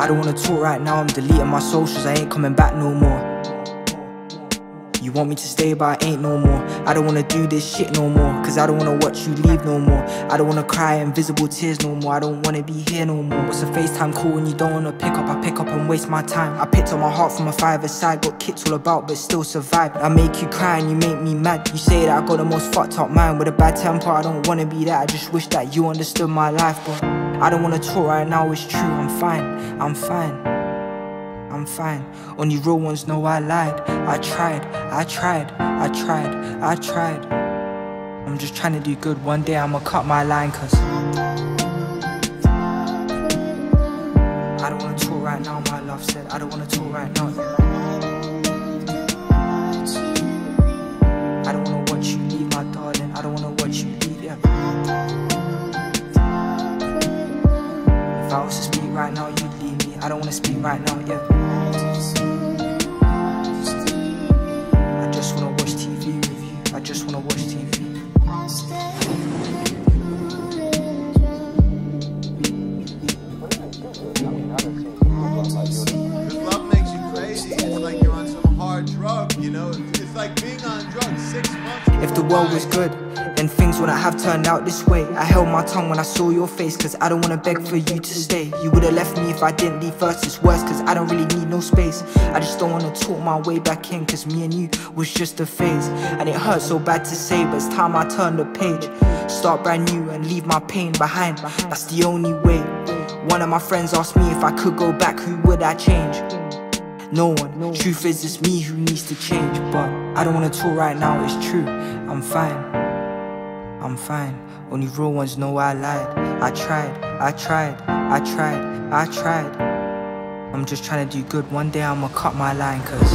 don't wanna talk right now, I'm deleting my socials, I ain't coming back no more. You want me to stay but I ain't no more. I don't wanna do this shit no more, cause I don't wanna watch you leave no more. I don't wanna cry invisible tears no more, I don't wanna be here no more. What's a FaceTime call when you don't wanna pick up? I pick up and waste my time. I picked up my heart from a five-a-side, got kicked all about but still survived. I make you cry and you make me mad. You say that I got the most fucked up mind with a bad temper, I don't wanna be that. I just wish that you understood my life, but I don't wanna talk right now, it's true. I'm fine, I'm fine, I'm fine. Only real ones know I lied. I tried, I tried, I tried, I tried. I'm just trying to do good, one day I'ma cut my line, cause I don't wanna talk right now, my love said. I don't wanna talk right now. I don't wanna watch you leave, my darling. I don't wanna watch you leave, yeah. If I was to speak right now, you'd leave me. I don't wanna speak right now, yeah. I just wanna watch TV with you. I just wanna watch TV. This love makes you crazy. It's like you're on some hard drug, you know? It's like being on drugs 6 months. If the world was good, then things wouldn't have turned out this way. I held my tongue when I saw your face, cause I don't wanna beg for you to stay. You would've left me if I didn't leave first. It's worse cause I don't really need no space. I just don't wanna talk my way back in, cause me and you was just a phase. And it hurts so bad to say, but it's time I turn the page. Start brand new and leave my pain behind. That's the only way. One of my friends asked me if I could go back, who would I change? No one. Truth is it's me who needs to change. But I don't wanna talk right now, it's true. I'm fine, I'm fine. Only real ones know I lied. I tried, I tried, I tried, I tried. I'm just trying to do good, one day I'ma cut my line, cause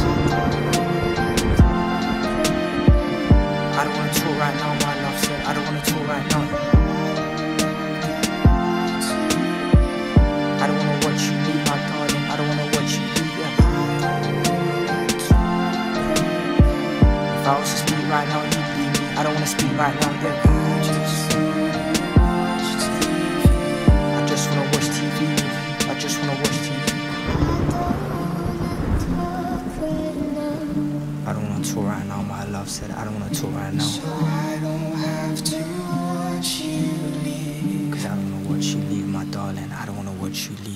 I don't wanna talk right now, my love said. I don't wanna talk right now. I don't wanna watch you leave, my darling. I don't wanna watch you leave, yeah. If I was to speak right now, you'd leave me. I don't wanna speak right now, yeah. I just wanna watch TV with you. I just wanna watch TV. I don't wanna talk right now, my love said. I don't wanna talk right now. So I don't have to watch you leave. Cause I don't wanna watch you leave, my darling. I don't wanna watch you leave.